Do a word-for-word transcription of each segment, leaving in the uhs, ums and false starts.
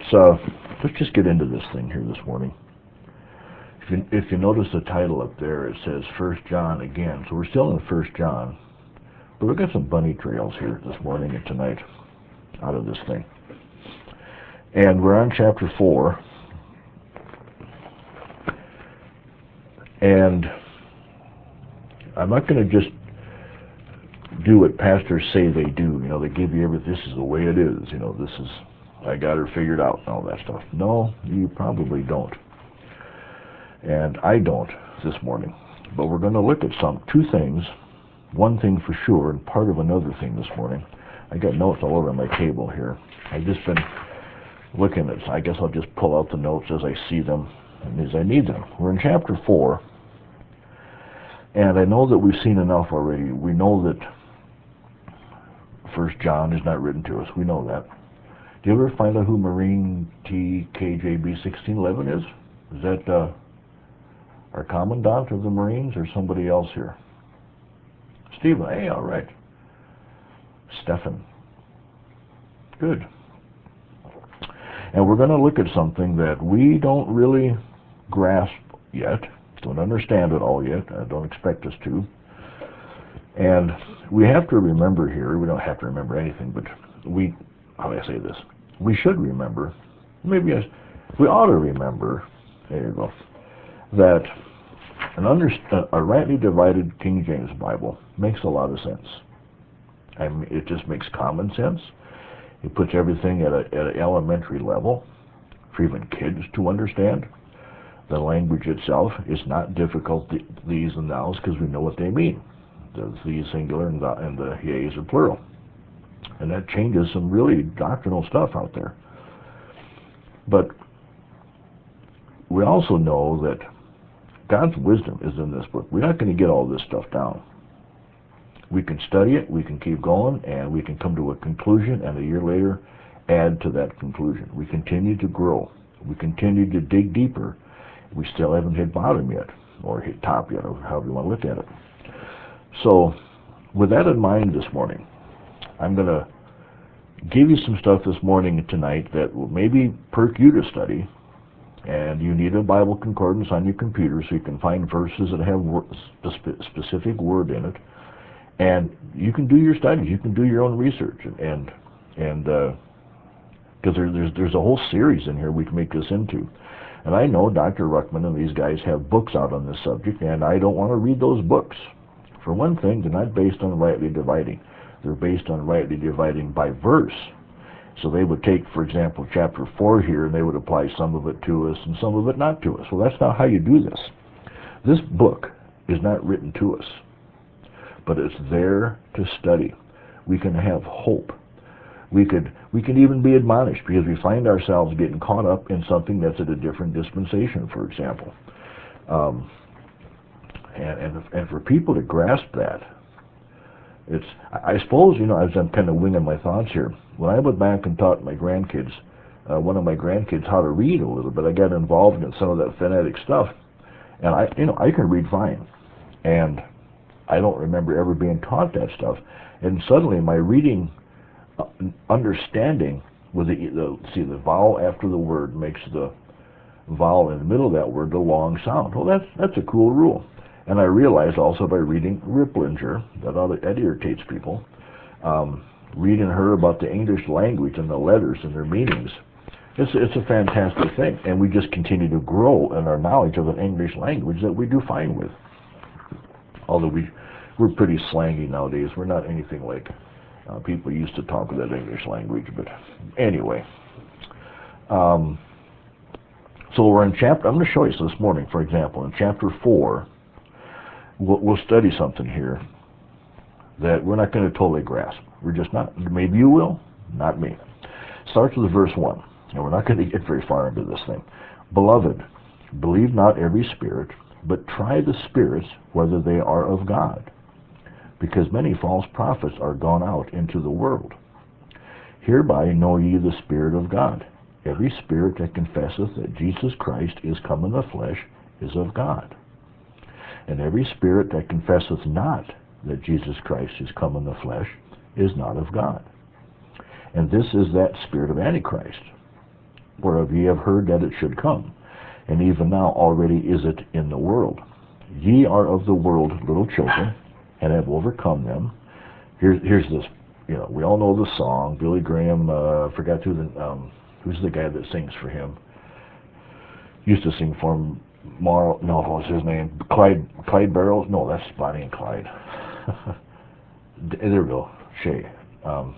uh, let's just get into this thing here this morning. If you, if you notice the title up there, it says First John again. So we're still in First John, but we've got some bunny trails here this morning and tonight out of this thing. And we're on chapter four. And I'm not going to just do what pastors say they do. You know, they give you everything. This is the way it is. You know, this is, I got her figured out and all that stuff. No, you probably don't. And I don't this morning. But we're going to look at some, two things. One thing for sure, and part of another thing this morning. I got notes all over my table here. I've just been looking at, I guess I'll just pull out the notes as I see them and as I need them. We're in chapter four. And I know that we've seen enough already. We know that First John is not written to us. We know that. Do you ever find out who Marine T K J B sixteen eleven is? Is that uh, our commandant of the Marines or somebody else here? Stephen. Hey, all right. Stephen. Good. And we're going to look at something that we don't really grasp yet. Don't understand it all yet. I don't expect us to. And we have to remember here, we don't have to remember anything, but we, how do I say this? We should remember, maybe I, we ought to remember, there you go, that an under, a rightly divided King James Bible makes a lot of sense. I mean, it just makes common sense. It puts everything at, a, at an elementary level for even kids to understand. The language itself is not difficult, the these and thous, because we know what they mean. The these singular and the, and the yeas are plural. And that changes some really doctrinal stuff out there. But we also know that God's wisdom is in this book. We're not going to get all this stuff down. We can study it, we can keep going, and we can come to a conclusion, and a year later add to that conclusion. We continue to grow. We continue to dig deeper. We still haven't hit bottom yet, or hit top yet, or however you want to look at it. So, with that in mind this morning, I'm going to give you some stuff this morning and tonight that will maybe perk you to study, and you need a Bible concordance on your computer so you can find verses that have a specific word in it, and you can do your studies, you can do your own research, and and because uh, there, there's there's a whole series in here we can make this into. And I know Doctor Ruckman and these guys have books out on this subject, and I don't want to read those books. For one thing, they're not based on rightly dividing. They're based on rightly dividing by verse. So they would take, for example, chapter four here, and they would apply some of it to us and some of it not to us. Well, that's not how you do this. This book is not written to us, but it's there to study. We can have hope. We could we can even be admonished because we find ourselves getting caught up in something that's at a different dispensation, for example. Um, and, and and for people to grasp that, it's I suppose, you know, as I'm kind of winging my thoughts here, when I went back and taught my grandkids, uh, one of my grandkids how to read a little bit, I got involved in some of that phonetic stuff, and I you know I can read fine, and I don't remember ever being taught that stuff, and suddenly my reading understanding with the, the see the vowel after the word makes the vowel in the middle of that word the long sound. Well, that's that's a cool rule. And I realized also by reading Ripplinger that that irritates people. Um, reading her about the English language and the letters and their meanings, it's it's a fantastic thing. And we just continue to grow in our knowledge of an English language that we do fine with. Although we we're pretty slangy nowadays. We're not anything like Uh, people used to talk with that English language, but anyway. Um, so we're in chapter, I'm going to show you so this morning, for example, in chapter four, we'll, we'll study something here that we're not going to totally grasp. We're just not, maybe you will, not me. Starts with verse one, and we're not going to get very far into this thing. Beloved, believe not every spirit, but try the spirits whether they are of God, because many false prophets are gone out into the world. Hereby know ye the Spirit of God. Every spirit that confesseth that Jesus Christ is come in the flesh is of God. And every spirit that confesseth not that Jesus Christ is come in the flesh is not of God. And this is that spirit of Antichrist, whereof ye have heard that it should come, and even now already is it in the world. Ye are of the world, little children, and have overcome them. Here's here's this. You know, we all know the song. Billy Graham. Uh, forgot who the um, who's the guy that sings for him. Used to sing for him. Mar. No, what's his name? Clyde. Clyde Barrows. No, that's Bonnie and Clyde. There we go. Shay. Um,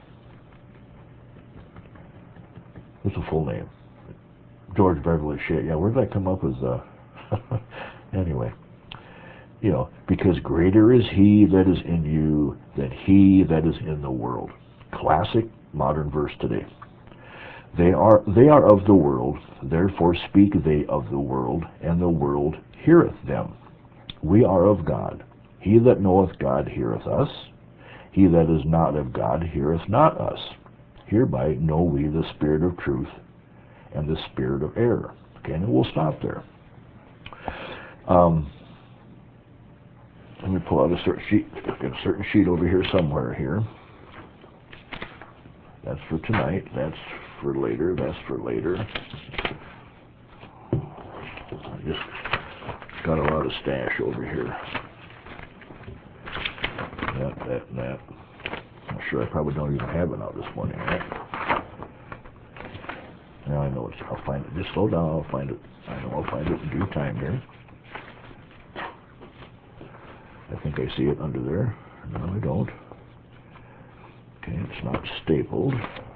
what's the full name? George Beverly Shea. Yeah, where did that come up as? Uh, anyway. You know, because greater is he that is in you than he that is in the world. Classic modern verse today. They are they are of the world, therefore speak they of the world, and the world heareth them. We are of God. He that knoweth God heareth us. He that is not of God heareth not us. Hereby know we the spirit of truth and the spirit of error. Okay, and we'll stop there. Um, Let me pull out a certain sheet. I've got a certain sheet over here somewhere here. That's for tonight. That's for later. That's for later. I just got a lot of stash over here. That, that, and that. I'm sure I probably don't even have it out this morning, right? Now I know it's, I'll find it. Just slow down, I'll find it. I know I'll find it in due time here. I think I see it under there. No, I don't. Okay, it's not stapled.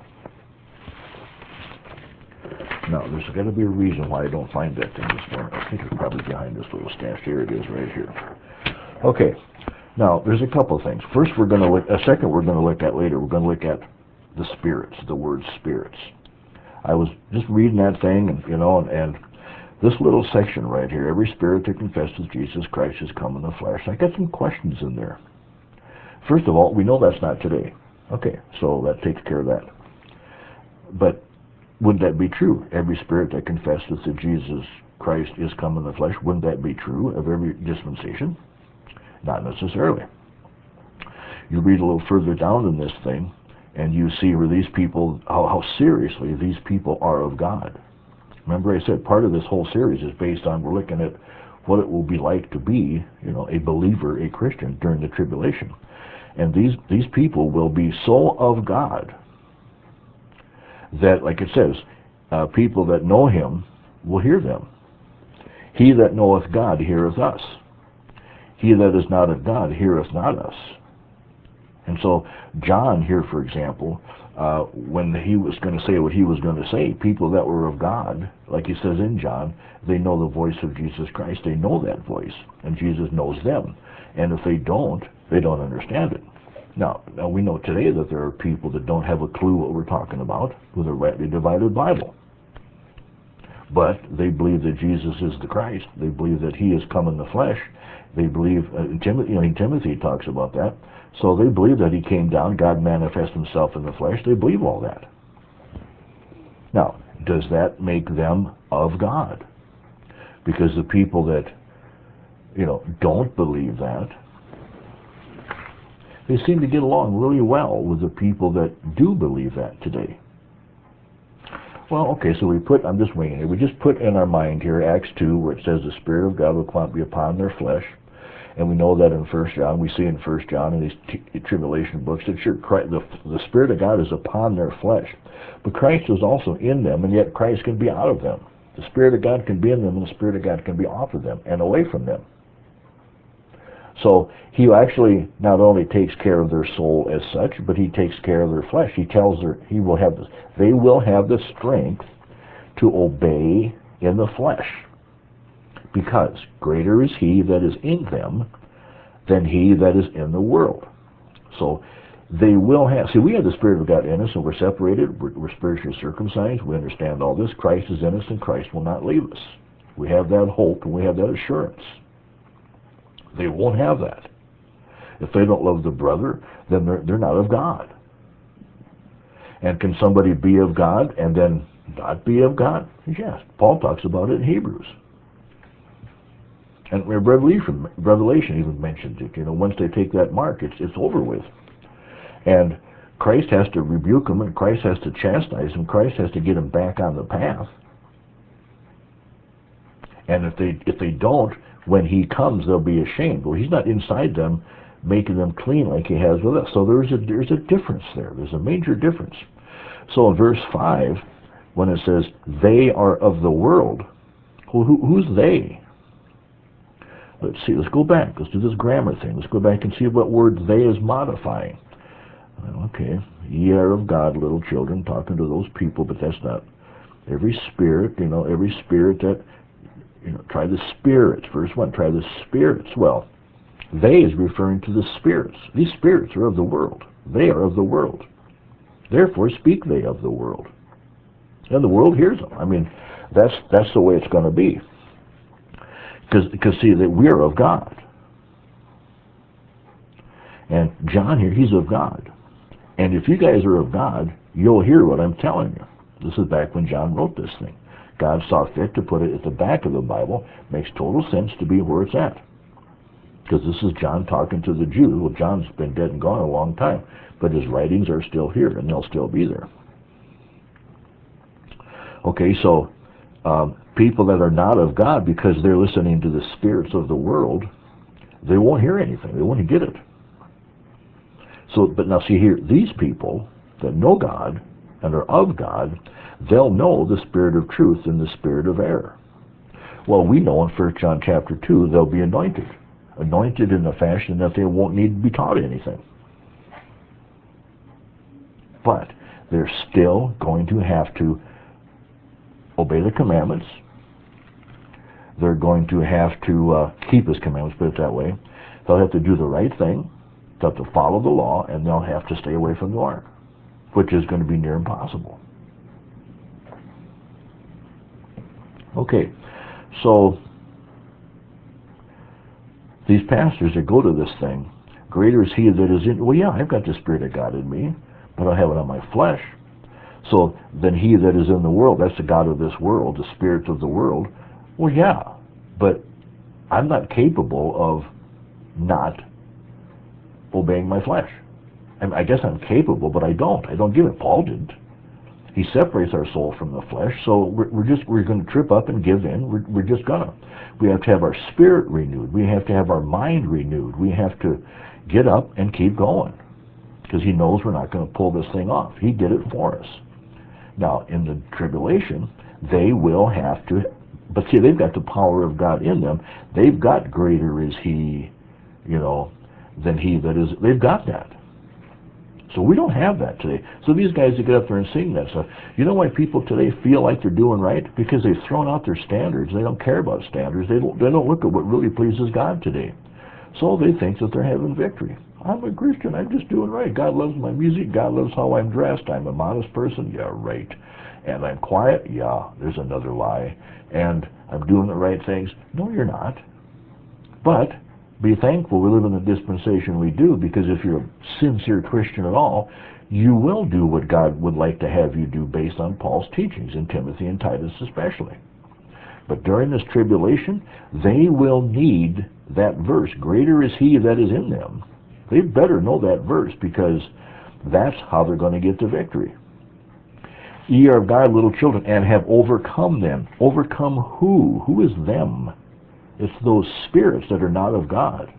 Now, there's got to be a reason why I don't find that thing this morning. I think it's probably behind this little stash. Here it is, right here. Okay. Now, there's a couple of things. First, we're going to look. A second, we're going to look at later. We're going to look at the spirits, the word spirits. I was just reading that thing, and you know, and, and this little section right here. Every spirit that confesses Jesus Christ has come in the flesh. I got some questions in there. First of all, we know that's not today. Okay, so that takes care of that. But wouldn't that be true? Every spirit that confesses that Jesus Christ is come in the flesh, wouldn't that be true of every dispensation? Not necessarily. You read a little further down in this thing, and you see where these people, how, how seriously these people are of God. Remember I said part of this whole series is based on, we're looking at what it will be like to be, you know, a believer, a Christian during the tribulation. And these, these people will be so of God that, like it says, uh, people that know him will hear them. He that knoweth God heareth us. He that is not of God heareth not us. And so John here, for example, uh, when he was going to say what he was going to say, people that were of God, like he says in John, they know the voice of Jesus Christ. They know that voice, and Jesus knows them. And if they don't, they don't understand it. Now, now we know today that there are people that don't have a clue what we're talking about with a rightly divided Bible. But they believe that Jesus is the Christ. They believe that he has come in the flesh. They believe, uh, in Timothy, you know, in Timothy talks about that. So they believe that he came down, God manifested himself in the flesh. They believe all that. Now, does that make them of God? Because the people that, you know, don't believe that, they seem to get along really well with the people that do believe that today. Well, okay, so we put, I'm just winging it, we just put in our mind here Acts two, where it says the Spirit of God will be upon their flesh. And we know that in First John, we see in First John in these t- tribulation books that sure, Christ, the, the Spirit of God is upon their flesh. But Christ is also in them, and yet Christ can be out of them. The Spirit of God can be in them, and the Spirit of God can be off of them and away from them. So he actually not only takes care of their soul as such, but he takes care of their flesh. He tells her he will have this, they will have the strength to obey in the flesh. Because greater is he that is in them than he that is in the world. So they will have, see, we have the Spirit of God in us, and we're separated, we're, we're spiritually circumcised, we understand all this. Christ is in us, and Christ will not leave us. We have that hope, and we have that assurance. They won't have that. If they don't love the brother, then they're, they're not of God. And can somebody be of God and then not be of God? Yes. Paul talks about it in Hebrews. And Revelation, Revelation even mentions it. You know, once they take that mark, it's it's over with. And Christ has to rebuke them, and Christ has to chastise them. Christ has to get them back on the path. And if they if they don't, when he comes, they'll be ashamed. Well, he's not inside them, making them clean like he has with us. So there's a there's a difference there. There's a major difference. So in verse five, when it says they are of the world, well, who, who's they? Let's see. Let's go back. Let's do this grammar thing. Let's go back and see what word they is modifying. Okay, ye are of God, little children, talking to those people, but that's not every spirit. You know, every spirit that you know. Try the spirits. Verse one. Try the spirits. Well, they is referring to the spirits. These spirits are of the world. They are of the world. Therefore, speak they of the world, and the world hears them. I mean, that's that's the way it's going to be. Because because see that we're of God, and John here, he's of God. And if you guys are of God, you'll hear what I'm telling you. This is back when John wrote this thing. God saw fit to put it at the back of the Bible. Makes total sense to be where it's at. Because this is John talking to the Jews. Well, John's been dead and gone a long time, but his writings are still here, and they'll still be there. Okay, so um, people that are not of God, because they're listening to the spirits of the world, they won't hear anything. They won't get it. So, but now see here, these people that know God and are of God, they'll know the spirit of truth and the spirit of error. Well, we know in First John chapter two, they'll be anointed. Anointed in a fashion that they won't need to be taught anything. But they're still going to have to obey the commandments. They're going to have to uh, keep his commandments, put it that way. They'll have to do the right thing. They'll have to follow the law, and they'll have to stay away from the mark, which is going to be near impossible. Okay, so these pastors that go to this thing, greater is he that is in, well, yeah, I've got the Spirit of God in me, but I don't have it on my flesh. So then he that is in the world, that's the God of this world, the spirits of the world. Well, yeah, but I'm not capable of not obeying my flesh. I, mean, I guess I'm capable, but I don't. I don't give it. Paul didn't. He separates our soul from the flesh, so we're, we're just we're going to trip up and give in. We're, we're just gonna. We have to have our spirit renewed. We have to have our mind renewed. We have to get up and keep going, because he knows we're not going to pull this thing off. He did it for us. Now, in the tribulation, they will have to, but see, they've got the power of God in them. They've got greater is he, you know, than he that is. They've got that. So we don't have that today. So these guys that get up there and sing that stuff, you know why people today feel like they're doing right? Because they've thrown out their standards. They don't care about standards. They don't, they don't look at what really pleases God today. So they think that they're having victory. I'm a Christian. I'm just doing right. God loves my music. God loves how I'm dressed. I'm a modest person. Yeah, right. And I'm quiet. Yeah, there's another lie. And I'm doing the right things. No, you're not. But be thankful we live in the dispensation we do, because if you're a sincere Christian at all, you will do what God would like to have you do based on Paul's teachings in Timothy and Titus especially. But during this tribulation, they will need that verse. Greater is he that is in them. They better know that verse, because that's how they're going to get the victory. Ye are of God, little children, and have overcome them. Overcome who? Who is them? It's those spirits that are not of God.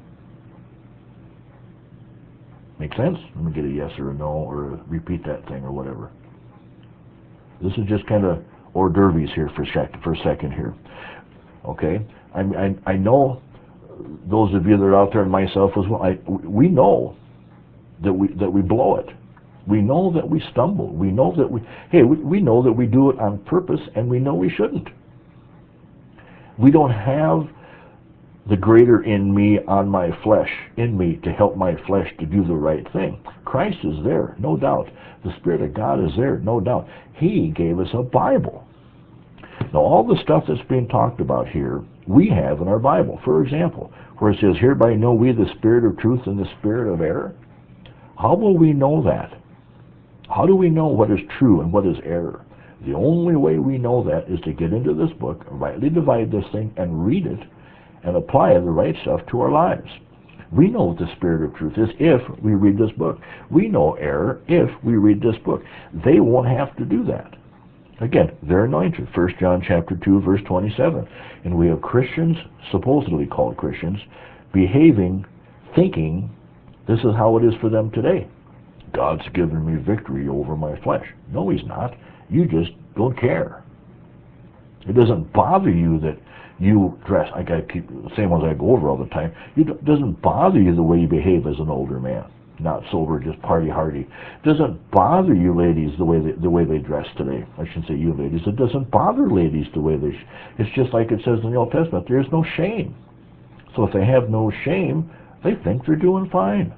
Make sense? Let me get a yes or a no, or a repeat that thing, or whatever. This is just kind of hors d'oeuvres here for, for a second here. Okay? I, I, I know those of you that are out there, and myself as well, I, we know that we that we blow it. We know that we stumble. We know that we, hey, we, we know that we do it on purpose, and we know we shouldn't. We don't have the greater in me on my flesh, in me, to help my flesh to do the right thing. Christ is there, no doubt. The Spirit of God is there, no doubt. He gave us a Bible. Now, all the stuff that's being talked about here, we have in our Bible. For example, where it says, hereby know we the spirit of truth and the spirit of error. How will we know that? How do we know what is true and what is error? The only way we know that is to get into this book, rightly divide this thing, and read it, and apply the right stuff to our lives. We know what the Spirit of truth is if we read this book. We know error if we read this book. They won't have to do that. Again, they're anointed. First John chapter two, verse twenty-seven. And we have Christians, supposedly called Christians, behaving, thinking, this is how it is for them today. God's given me victory over my flesh. No, he's not. You just don't care. It doesn't bother you that you dress, like I keep, the same ones I go over all the time, it doesn't bother you the way you behave as an older man. Not sober, just party hardy. It doesn't bother you ladies the way they, the way they dress today. I shouldn't say you ladies. It doesn't bother ladies the way they, sh- it's just like it says in the Old Testament, there's no shame. So if they have no shame, they think they're doing fine.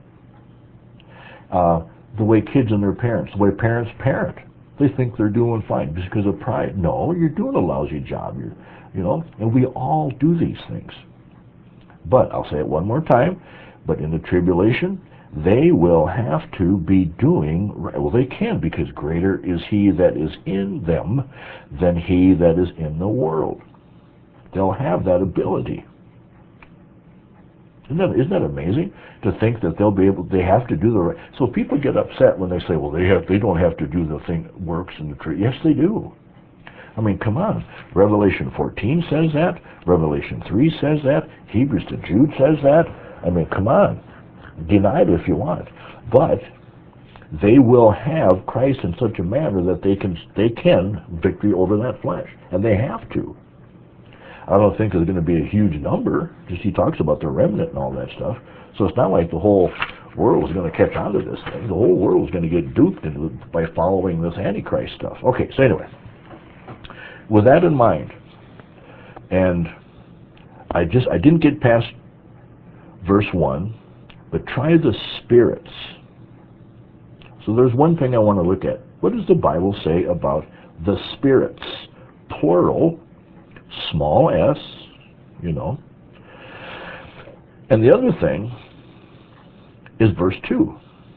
Uh, the way kids and their parents, the way parents parent, they think they're doing fine just because of pride. No, you're doing a lousy job. You're, you know, and we all do these things. But I'll say it one more time. But in the tribulation, they will have to be doing right. Well, they can, because greater is he that is in them than he that is in the world. They'll have that ability. Isn't that, isn't that amazing to think that they'll be able? They have to do the right. So people get upset when they say, "Well, they have. They don't have to do the thing that works in the truth." Yes, they do. I mean, come on. Revelation fourteen says that. Revelation three says that. Hebrews to Jude says that. I mean, come on. Deny it if you want, but they will have Christ in such a manner that they can they can victory over that flesh, and they have to. I don't think there's going to be a huge number. Just he talks about the remnant and all that stuff. So it's not like the whole world is going to catch on to this thing. The whole world is going to get duped into, by following this Antichrist stuff. Okay, so anyway, with that in mind, and I just I didn't get past verse one, but try the spirits. So there's one thing I want to look at. What does the Bible say about the spirits? Plural, small s, you know. And the other thing is verse two.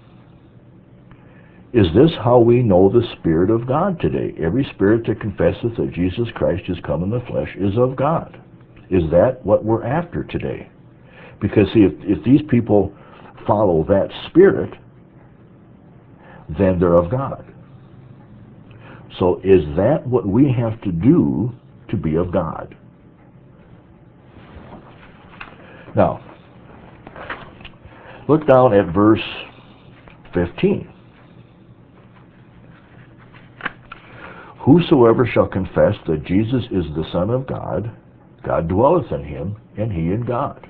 Is this how we know the Spirit of God today? Every spirit that confesseth that Jesus Christ is come in the flesh is of God. Is that what we're after today? Because see, if, if these people follow that spirit, then they're of God. So is that what we have to do to be of God? Now, look down at verse fifteen. Whosoever shall confess that Jesus is the Son of God, God dwelleth in him, and he in God.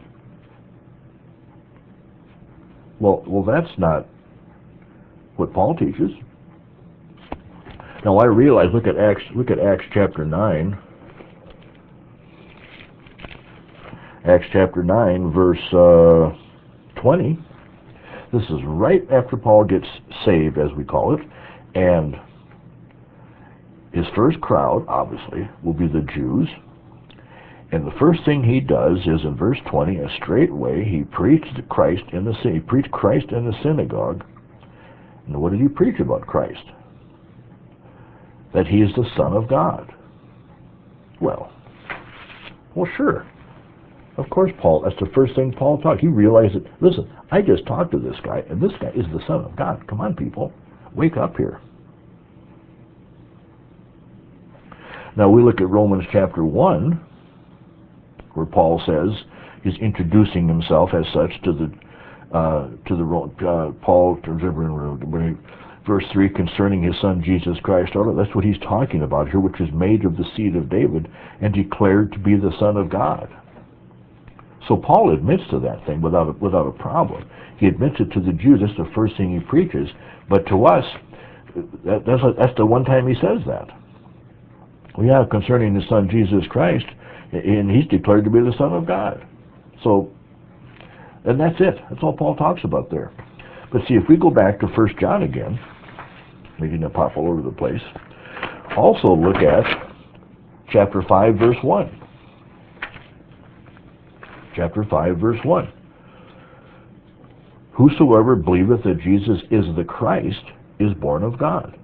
Well, well, that's not what Paul teaches. Now I realize. Look at Acts. Look at Acts chapter nine. Acts chapter nine, verse uh, twenty. This is right after Paul gets saved, as we call it, and his first crowd, obviously, will be the Jews. And the first thing he does is in verse twenty, and straightway he preached Christ in the he preached Christ in the synagogue. And what did he preach about Christ? That he is the Son of God. Well, well, sure. Of course, Paul, that's the first thing Paul taught. He realized that, listen, I just talked to this guy, and this guy is the Son of God. Come on, people. Wake up here. Now, we look at Romans chapter one, where Paul says he's introducing himself as such to the, uh, to the, uh, Paul, verse three, concerning his son Jesus Christ. Oh, that's what he's talking about here, which is made of the seed of David and declared to be the Son of God. So Paul admits to that thing without a, without a problem. He admits it to the Jews. That's the first thing he preaches. But to us, that, that's, that's the one time he says that. Well, yeah, concerning his son Jesus Christ, and he's declared to be the Son of God. So, and that's it. That's all Paul talks about there. But see, if we go back to First John again, making it pop all over the place, also look at chapter five, verse one. Chapter five, verse one. Whosoever believeth that Jesus is the Christ is born of God.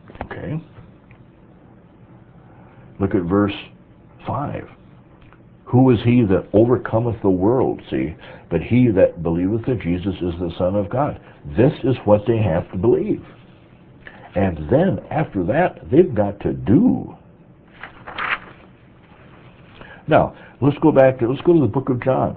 Okay. Look at verse five. Who is he that overcometh the world? See, but he that believeth that Jesus is the Son of God. This is what they have to believe. And then, after that, they've got to do. Now, let's go back to, let's go to the book of John.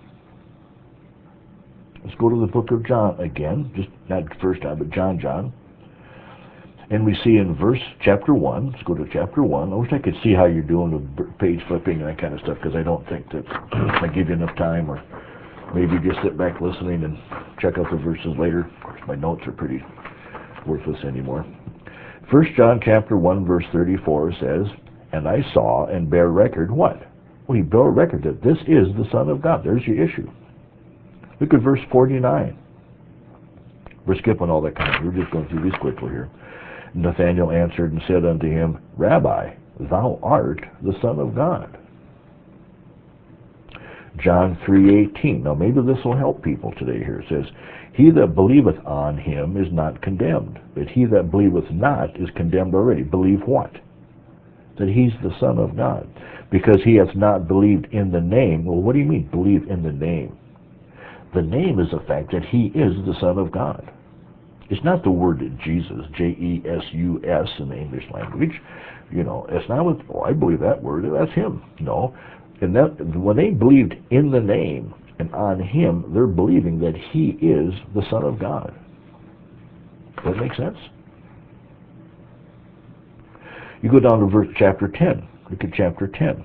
Let's go to the book of John again, just not first time, but John, John. And we see in verse, chapter one, let's go to chapter one. I wish I could see how you're doing with page flipping and that kind of stuff, because I don't think that I give you enough time, or maybe just sit back listening and check out the verses later. Of course, my notes are pretty worthless anymore. First John chapter one, verse thirty-four says, and I saw and bear record, what? Well, he bore record that this is the Son of God. There's your issue. Look at verse forty-nine. We're skipping all that kind of, we're just going through these quickly here. Nathanael answered and said unto him, Rabbi, thou art the Son of God. John three eighteen. Now maybe this will help people today here. It says, he that believeth on him is not condemned, but he that believeth not is condemned already. Believe what? That he's the Son of God. Because he hath not believed in the name. Well, what do you mean, believe in the name? The name is the fact that he is the Son of God. It's not the word Jesus, J E S U S in the English language. You know, it's not what, oh, I believe that word, that's him. No. And that, when they believed in the name and on him, they're believing that he is the Son of God. Does that make sense? You go down to verse chapter ten. Look at chapter ten.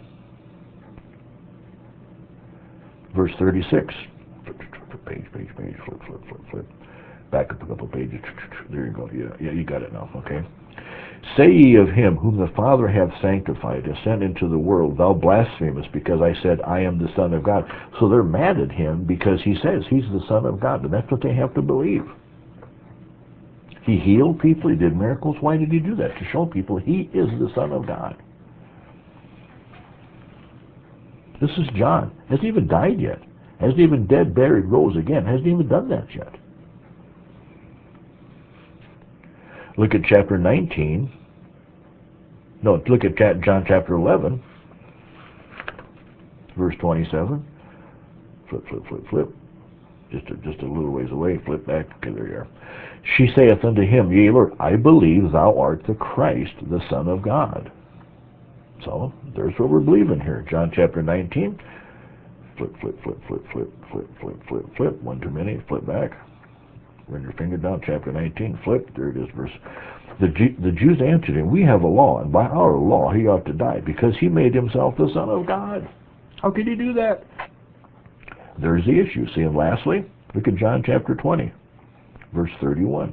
Verse thirty-six. Page, page, page, flip, flip, flip, flip. Back up a couple pages. There you go. Yeah, yeah, you got it now. Okay. Say ye of him whom the Father hath sanctified and sent into the world, thou blasphemest, because I said, I am the Son of God. So they're mad at him because he says he's the Son of God, and that's what they have to believe. He healed people. He did miracles. Why did he do that? To show people he is the Son of God. This is John. Hasn't even died yet. Hasn't even dead, buried, rose again. Hasn't even done that yet. Look at chapter nineteen. No, look at John chapter eleven, verse twenty-seven. Flip, flip, flip, flip. Just a, just a little ways away. Flip back. Okay, there you are. She saith unto him, Yea, Lord, I believe thou art the Christ, the Son of God. So, there's what we're believing here. John chapter nineteen. Flip, flip, flip, flip, flip, flip, flip, flip, flip. One too many. Flip back. Run your finger down, chapter nineteen, flip, there it is, verse. The, G, the Jews answered him, we have a law, and by our law he ought to die, because he made himself the Son of God. How could he do that? There's the issue. See, and lastly, look at John chapter twenty, verse thirty-one.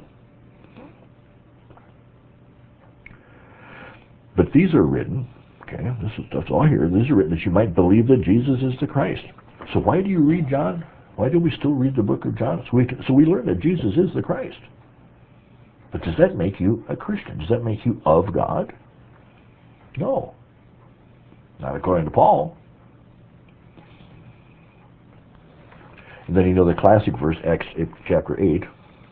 But these are written, okay, this is, that's all here, these are written that you might believe that Jesus is the Christ. So why do you read John? Why do we still read the book of John? So we, can, so we learn that Jesus is the Christ. But does that make you a Christian? Does that make you of God? No. Not according to Paul. And then you know the classic verse, Acts chapter eight.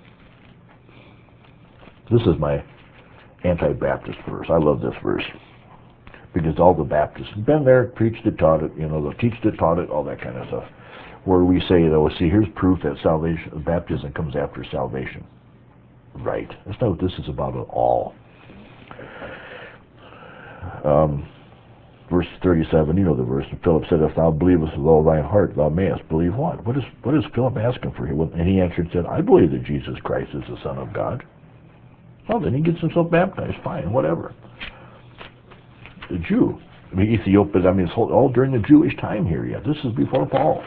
This is my anti-Baptist verse. I love this verse. Because all the Baptists have been there, preached it, taught it, you know, they'll teach it, taught it, all that kind of stuff. Where we say, though, see, here's proof that salvation, baptism comes after salvation. Right. That's not what this is about at all. Um, verse thirty-seven, you know the verse. Philip said, if thou believest with all thine heart, thou mayest believe what? What is, what is Philip asking for here? And he answered and said, I believe that Jesus Christ is the Son of God. Well, then he gets himself baptized. Fine, whatever. The Jew. I mean, Ethiopia, I mean, it's all during the Jewish time here yet. This is before Paul.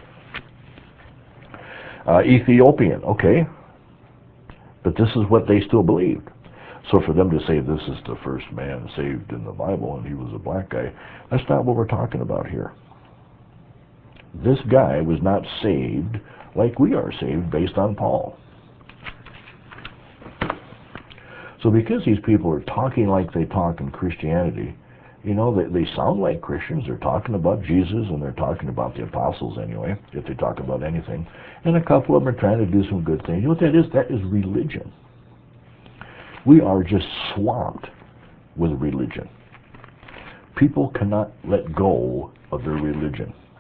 Uh, Ethiopian, okay. But this is what they still believed. So for them to say this is the first man saved in the Bible and he was a black guy, that's not what we're talking about here. This guy was not saved like we are saved based on Paul. So because these people are talking like they talk in Christianity, you know, they, they sound like Christians. They're talking about Jesus and they're talking about the apostles anyway, if they talk about anything. And a couple of them are trying to do some good things. You know what that is? That is religion. We are just swamped with religion. People cannot let go of their religion.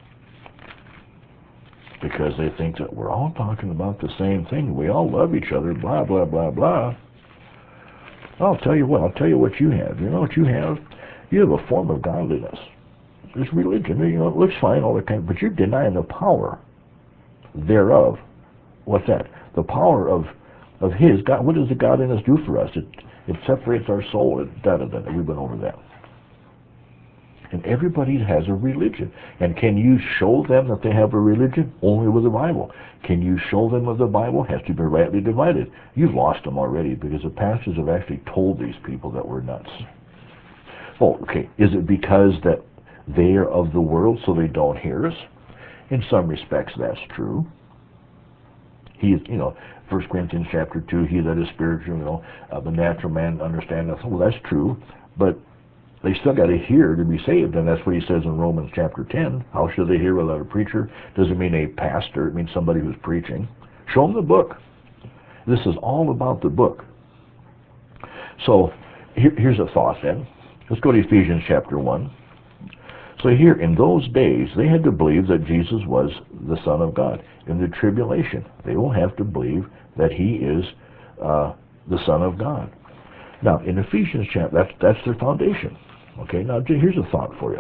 because they think that we're all talking about the same thing. We all love each other, blah, blah, blah, blah. I'll tell you what, I'll tell you what you have. You know what you have? You have a form of godliness. There's religion. You know, it looks fine, all that kind of, but you're denying the power thereof. What's that? The power of of His God. What does the godliness do for us? It it separates our soul. It, da, da, da, da. We've been over that. And everybody has a religion. And can you show them that they have a religion? Only with the Bible. Can you show them of the Bible? Has to be rightly divided. You've lost them already because the pastors have actually told these people that we're nuts. Oh, okay. Is it because that they are of the world so they don't hear us? In some respects, that's true. He is, you know, First Corinthians chapter two, he that is spiritual, you know, uh, the natural man understandeth. Well, that's true, but they still got to hear to be saved, and that's what he says in Romans chapter ten. How should they hear without a preacher? Doesn't mean a pastor. It means somebody who's preaching. Show them the book. This is all about the book. So here, here's a thought then. Let's go to Ephesians chapter one. So here, in those days, they had to believe that Jesus was the Son of God. In the tribulation, they will have to believe that He is uh, the Son of God. Now, in Ephesians chapter, that's, that's their foundation. Okay, now here's a thought for you.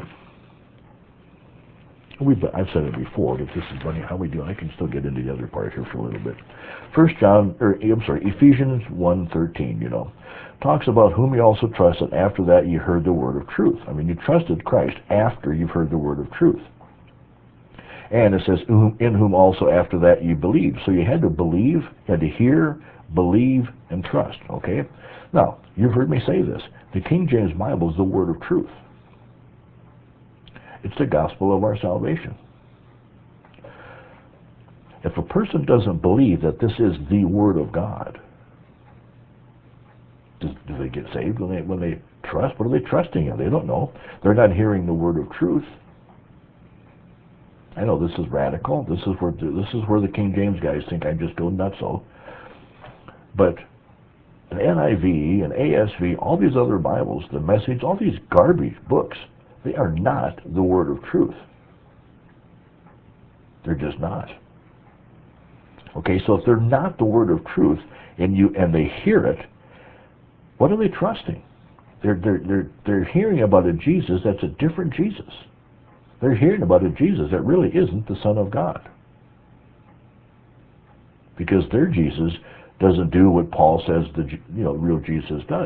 We've, I've said it before, but this is funny how we do. I can still get into the other part here for a little bit. First John, or I'm sorry, Ephesians one thirteen, you know, talks about whom you also trusted. After that, you heard the word of truth. I mean, you trusted Christ after you've heard the word of truth. And it says, in whom also after that you believe. So you had to believe, you had to hear, believe, and trust. Okay. Now you've heard me say this. The King James Bible is the word of truth. It's the gospel of our salvation. If a person doesn't believe that this is the Word of God, do, do they get saved when they when they trust? What are they trusting in? They don't know. They're not hearing the word of truth. I know this is radical. This is where this is where the King James guys think I just go nutso. But an N I V, an A S V, all these other Bibles, the Message, all these garbage books, they are not the word of truth. They're just not. Okay, so if they're not the word of truth, and you and they hear it, what are they trusting? They're they're they're they're hearing about a Jesus that's a different Jesus. They're hearing about a Jesus that really isn't the Son of God, because their Jesus doesn't do what Paul says the you know real Jesus does.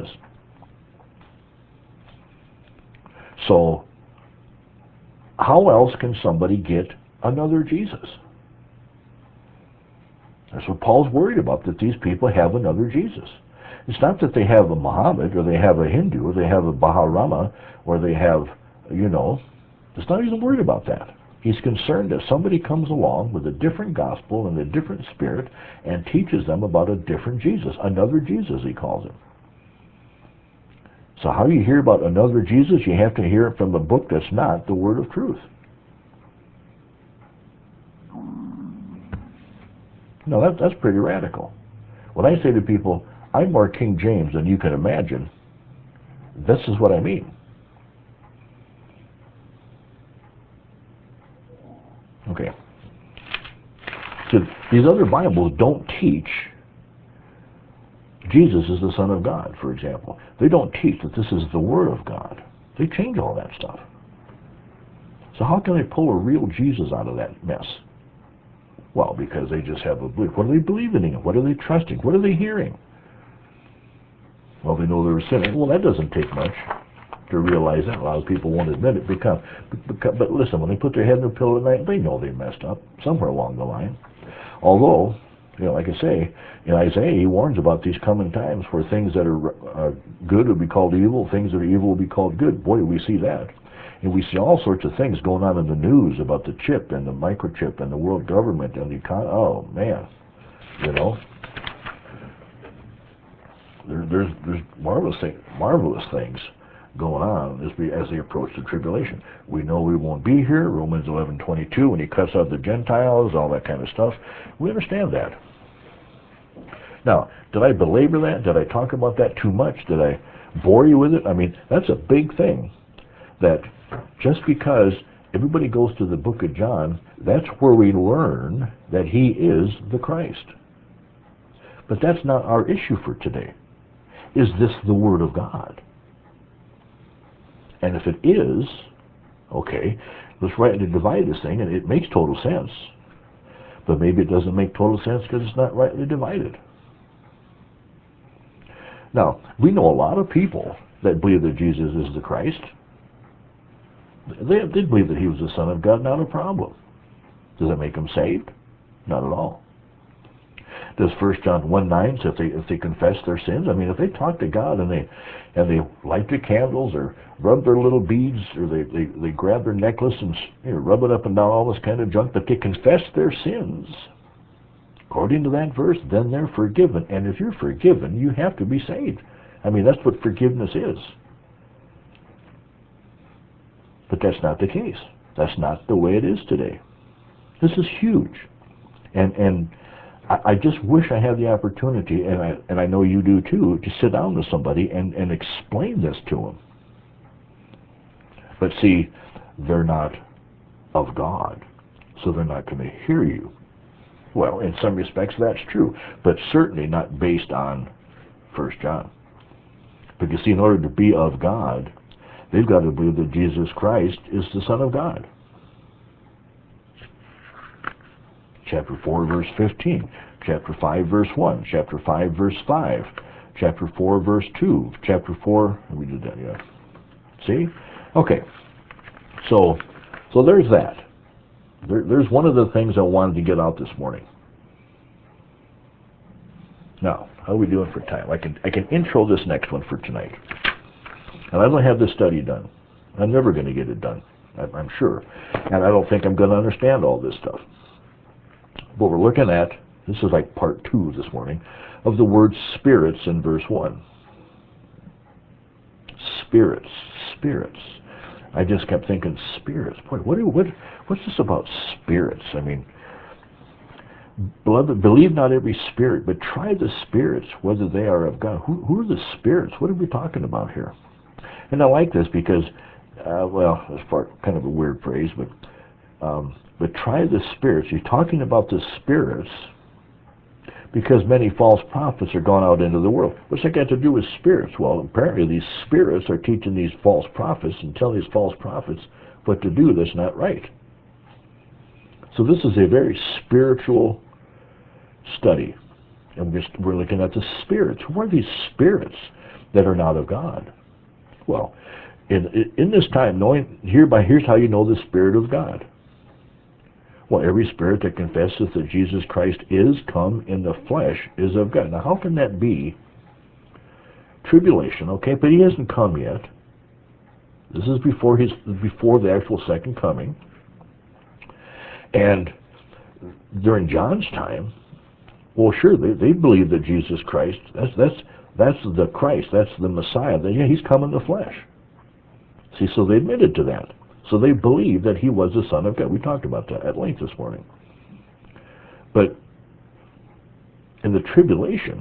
So, how else can somebody get another Jesus? That's what Paul's worried about, that these people have another Jesus. It's not that they have a Muhammad, or they have a Hindu, or they have a Baharama, or they have, you know, it's not even worried about that. He's concerned that somebody comes along with a different gospel and a different spirit and teaches them about a different Jesus, another Jesus, he calls him. So how you hear about another Jesus, you have to hear it from a book that's not the word of truth. No, that, that's pretty radical. When I say to people, I'm more King James than you can imagine, this is what I mean. Okay. So these other Bibles don't teach Jesus is the Son of God, for example. They don't teach that this is the Word of God. They change all that stuff. So how can they pull a real Jesus out of that mess? Well, because they just have a belief. What are they believing in? What are they trusting? What are they hearing? Well, they know they're sinning. Well, that doesn't take much to realize that. A lot of people won't admit it. Because, but, but listen, when they put their head in the pillow at night, they know they messed up somewhere along the line. Although, you know, like I say, in Isaiah, he warns about these coming times where things that are uh, good will be called evil, things that are evil will be called good. Boy, we see that. And we see all sorts of things going on in the news about the chip and the microchip and the world government and the econ. Oh, man. You know? There, there's there's marvelous, thing, marvelous things going on as we as they approach the tribulation. We know we won't be here, Romans eleven twenty-two, when he cuts out the Gentiles, all that kind of stuff. We understand that. Now, did I belabor that? Did I talk about that too much? Did I bore you with it? I mean, that's a big thing. That just because everybody goes to the book of John. That's where we learn that he is the Christ. But that's not our issue for today. Is this the Word of God? And if it is, okay, let's rightly divide this thing, and it makes total sense. But maybe it doesn't make total sense because it's not rightly divided. Now, we know a lot of people that believe that Jesus is the Christ. They did believe that he was the Son of God, not a problem. Does that make them saved? Not at all. Does First John one nine say if they if they confess their sins? I mean, if they talk to God and they and they light their candles or rub their little beads or they, they, they grab their necklace and you know, rub it up and down, all this kind of junk, but they confess their sins, according to that verse, then they're forgiven. And if you're forgiven, you have to be saved. I mean, that's what forgiveness is. But that's not the case. That's not the way it is today. This is huge. And and I, I just wish I had the opportunity, and I, and I know you do too, to sit down with somebody and, and explain this to them. But see, they're not of God, so they're not going to hear you. Well, in some respects that's true, but certainly not based on First John. But you see, in order to be of God, they've got to believe that Jesus Christ is the Son of God. Chapter four, verse fifteen. Chapter five, verse one. Chapter five, verse five. Chapter four, verse two. Chapter four, we did that, yeah. See? Okay. So, so there's that. There, there's one of the things I wanted to get out this morning. Now, how are we doing for time? I can I can intro this next one for tonight. And I don't have this study done. I'm never going to get it done, I'm sure. And I don't think I'm going to understand all this stuff. But we're looking at, this is like part two this morning, of the word spirits in verse one. Spirits, spirits. I just kept thinking, spirits. Boy, what, do, what what's this about spirits? I mean, beloved, believe not every spirit, but try the spirits, whether they are of God. Who, who are the spirits? What are we talking about here? And I like this because, uh, well, it's part kind of a weird phrase, but um, but try the spirits. You're talking about the spirits because many false prophets are gone out into the world. What's that got to do with spirits? Well, apparently these spirits are teaching these false prophets and telling these false prophets what to do that's not right. So this is a very spiritual study. And we're, just, we're looking at the spirits. Who are these spirits that are not of God? Well, in, in this time, knowing hereby, here's how you know the Spirit of God. Well, every spirit that confesses that Jesus Christ is come in the flesh is of God. Now, how can that be? Tribulation, okay, but he hasn't come yet. This is before his before the actual second coming. And during John's time, well, sure, they, they believe that Jesus Christ, that's that's that's the Christ, that's the Messiah. That, yeah, he's come in the flesh. See, so they admitted to that. So they believed that he was the Son of God. We talked about that at length this morning. But in the tribulation,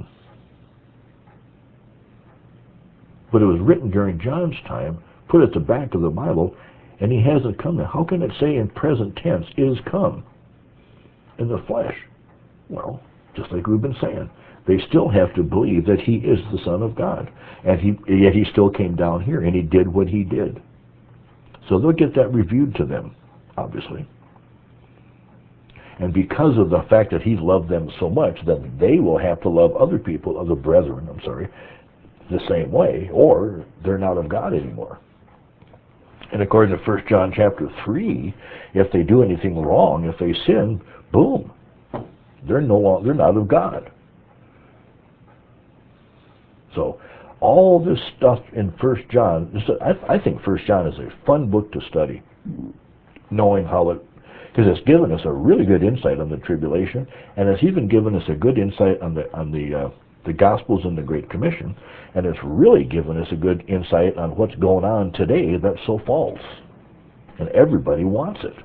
but it was written during John's time, put at the back of the Bible, and he hasn't come yet. How can it say in present tense, is come in the flesh? Well, just like we've been saying, they still have to believe that he is the Son of God. And he, yet he still came down here, and he did what he did. So they'll get that reviewed to them, obviously. And because of the fact that he loved them so much, then they will have to love other people, other brethren, I'm sorry, the same way, or they're not of God anymore. And according to First John chapter three, if they do anything wrong, if they sin, boom, they're no longer, they're not of God. So all this stuff in First John, this, I, I think First John is a fun book to study, knowing how it, because it's given us a really good insight on the tribulation, and it's even given us a good insight on the on the uh, the Gospels and the Great Commission, and it's really given us a good insight on what's going on today that's so false, and everybody wants it.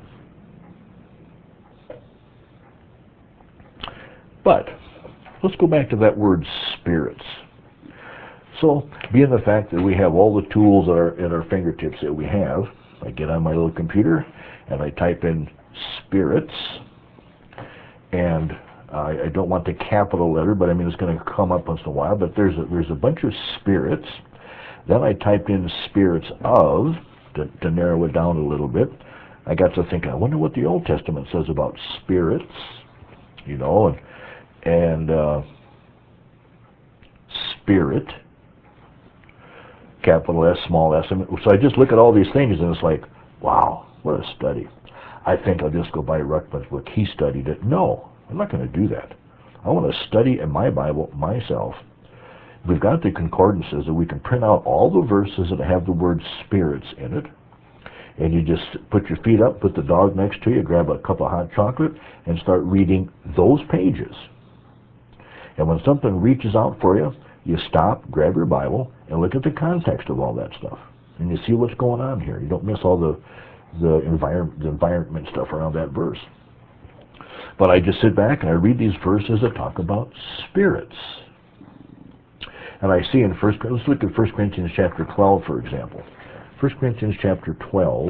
But let's go back to that word spirits. So, being the fact that we have all the tools at our, at our fingertips that we have, I get on my little computer and I type in spirits, and uh, I don't want the capital letter, but I mean it's going to come up once in a while, but there's a, there's a bunch of spirits. Then I typed in spirits of, to, to narrow it down a little bit. I got to thinking, I wonder what the Old Testament says about spirits, you know, and, and uh, spirit, capital S, small s. So I just look at all these things and it's like, wow, what a study. I think I'll just go buy Ruckman's book. He studied it. No, I'm not going to do that. I want to study in my Bible myself. We've got the concordances that we can print out all the verses that have the word spirits in it, and you just put your feet up, put the dog next to you, grab a cup of hot chocolate, and start reading those pages. And when something reaches out for you, you stop, grab your Bible, and look at the context of all that stuff. And you see what's going on here. You don't miss all the, the, environment, the environment stuff around that verse. But I just sit back and I read these verses that talk about spirits. And I see in First, let's look at First Corinthians chapter twelve, for example. First Corinthians chapter twelve,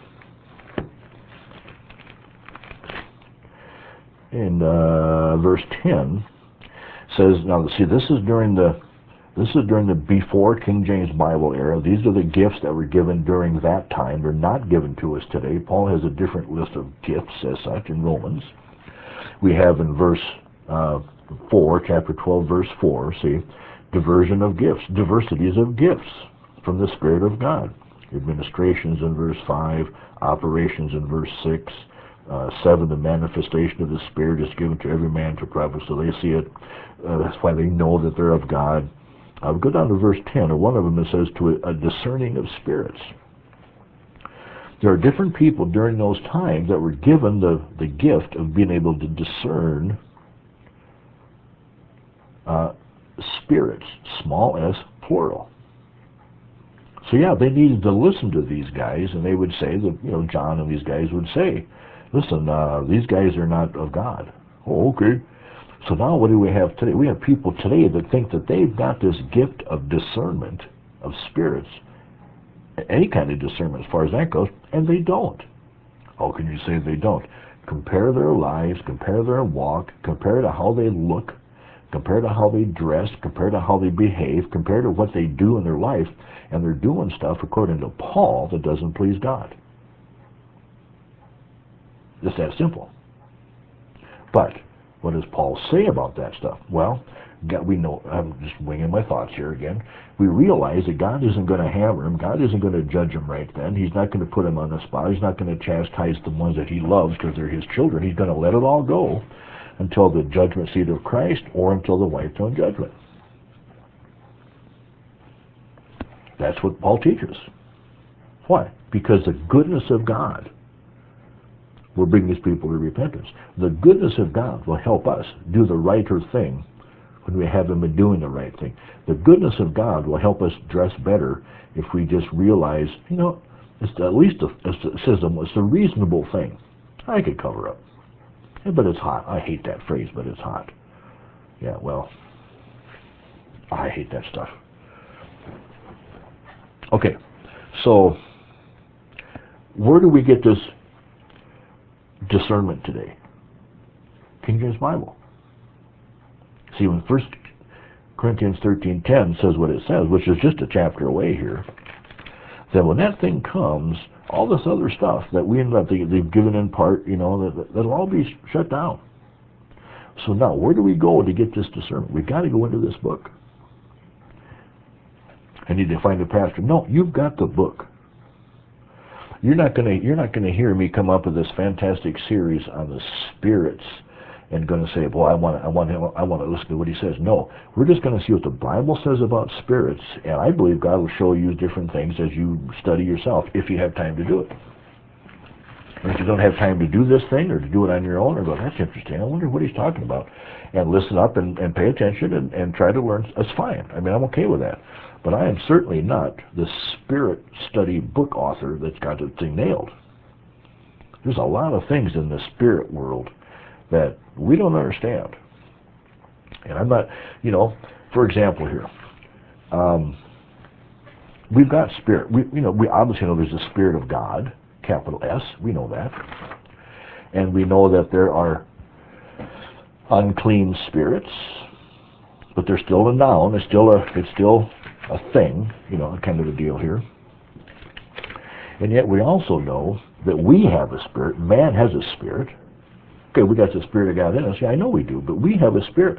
in uh, verse ten, says, now see, this is during the this is during the before King James Bible era. These are the gifts that were given during that time. They're not given to us today. Paul has a different list of gifts as such in Romans. We have in verse uh, four, chapter twelve, verse four, see, diversion of gifts, diversities of gifts from the Spirit of God. Administrations in verse five, operations in verse six, uh, seven, the manifestation of the Spirit is given to every man to profit, so they see it. Uh, that's why they know that they're of God. Uh, go down to verse ten, and one of them it says to a, a discerning of spirits. There are different people during those times that were given the, the gift of being able to discern uh, spirits, small s, plural. So yeah, they needed to listen to these guys, and they would say that, you know, John and these guys would say, listen, uh, these guys are not of God. Oh, okay. So now what do we have today? We have people today that think that they've got this gift of discernment of spirits, any kind of discernment as far as that goes, and they don't. How can you say they don't? Compare their lives, compare their walk, compare to how they look, compare to how they dress, compare to how they behave, compare to what they do in their life, and they're doing stuff, according to Paul, that doesn't please God. Just that simple. But what does Paul say about that stuff? Well, God, we know, I'm just winging my thoughts here again. We realize that God isn't going to hammer him. God isn't going to judge him right then. He's not going to put him on the spot. He's not going to chastise the ones that he loves because they're his children. He's going to let it all go until the judgment seat of Christ or until the white throne judgment. That's what Paul teaches. Why? Because the goodness of God will bring these people to repentance. The goodness of God will help us do the righter thing when we haven't been doing the right thing. The goodness of God will help us dress better if we just realize, you know, it's at least a, it's a, it says it's a reasonable thing. I could cover up. Yeah, but it's hot. I hate that phrase, but it's hot. Yeah, well, I hate that stuff. Okay, so where do we get this discernment today? King James Bible. See, when First Corinthians thirteen ten says what it says, which is just a chapter away here, then when that thing comes, all this other stuff that we ended up, they, they've given in part, you know, that, that'll all be shut down. So now, where do we go to get this discernment? We've got to go into this book. I need to find a pastor. No, you've got the book. You're not going to you're not going to hear me come up with this fantastic series on the spirits and going to say, well, I want to, I want to, I want to listen to what he says. No, we're just going to see what the Bible says about spirits, and I believe God will show you different things as you study yourself, if you have time to do it. And if you don't have time to do this thing or to do it on your own, or go, that's interesting, I wonder what he's talking about, and listen up and, and pay attention and, and try to learn, that's fine. I mean, I'm okay with that. But I am certainly not the spirit study book author that's got the thing nailed. There's a lot of things in the spirit world that we don't understand. And I'm not, you know, for example here, um, we've got spirit. We, you know, we obviously know there's a Spirit of God, capital S. We know that, and we know that there are unclean spirits, but they're still a noun. It's still a, it's still a thing. You know, kind of a deal here. And yet we also know that we have a spirit. Man has a spirit. Okay, we got the Spirit of God in us. Yeah, I know we do, but we have a spirit.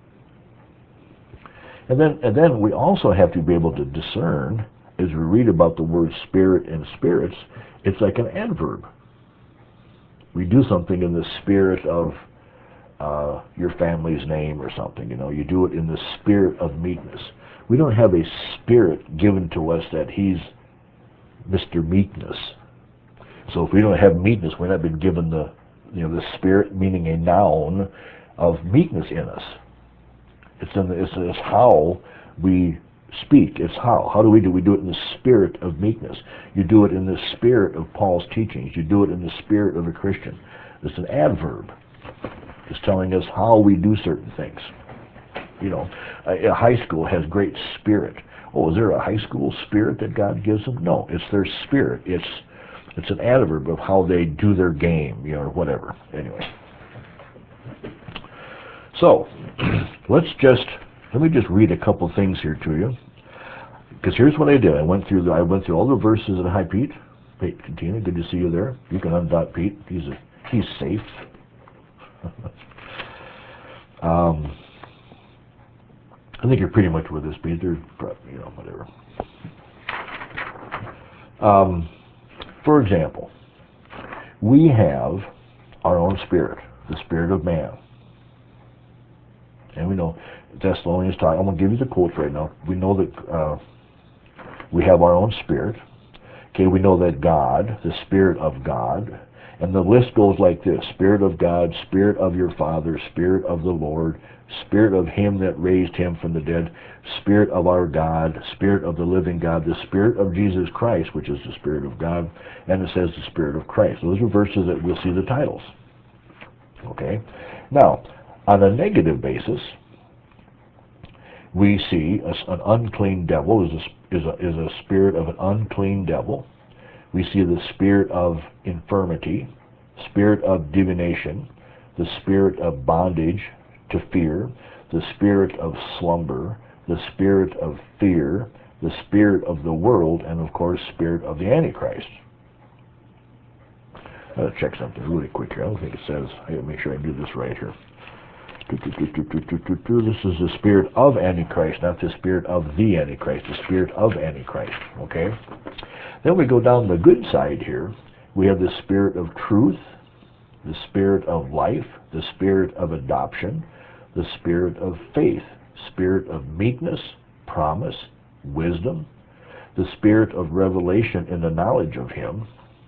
And then, and then we also have to be able to discern, as we read about the word spirit and spirits, it's like an adverb. We do something in the spirit of uh, your family's name or something. You know, you do it in the spirit of meekness. We don't have a spirit given to us that he's Mister Meekness. So if we don't have meekness, we're not been given the, you know, the spirit, meaning a noun of meekness in us. It's in the, it's, it's how we speak. It's how. How do we do? We do it in the spirit of meekness. You do it in the spirit of Paul's teachings. You do it in the spirit of a Christian. It's an adverb. It's telling us how we do certain things. You know, a, a high school has great spirit. Oh, is there a high school spirit that God gives them? No, it's their spirit. It's it's an adverb of how they do their game, you know, or whatever. Anyway. So, let's just, let me just read a couple things here to you. Because here's what I did. I went through the, I went through all the verses in Hi, Pete. Pete Cantina, good to see you there. You can undot Pete. He's a, he's safe. um, I think you're pretty much with us, Pete. There's, you know, whatever. Um, for example, we have our own spirit, the spirit of man. And we know, Thessalonians talk, I'm going to give you the quotes right now. We know that uh, we have our own spirit. Okay, we know that God, the Spirit of God, and the list goes like this: Spirit of God, Spirit of your Father, Spirit of the Lord, Spirit of him that raised him from the dead, Spirit of our God, Spirit of the living God, the Spirit of Jesus Christ, which is the Spirit of God, and it says the Spirit of Christ. Those are verses that we'll see the titles. Okay? Now, on a negative basis, we see a, an unclean devil is a, is, a, is a spirit of an unclean devil. We see the spirit of infirmity, spirit of divination, the spirit of bondage to fear, the spirit of slumber, the spirit of fear, the spirit of the world, and of course, spirit of the Antichrist. I gotta check something really quick here. I don't think it says. I gotta make sure I do this right here. This is the spirit of Antichrist, not the spirit of the Antichrist, the spirit of Antichrist, okay? Then we go down the good side here. We have the spirit of truth, the spirit of life, the spirit of adoption, the spirit of faith, spirit of meekness, promise, wisdom, the spirit of revelation in the knowledge of him,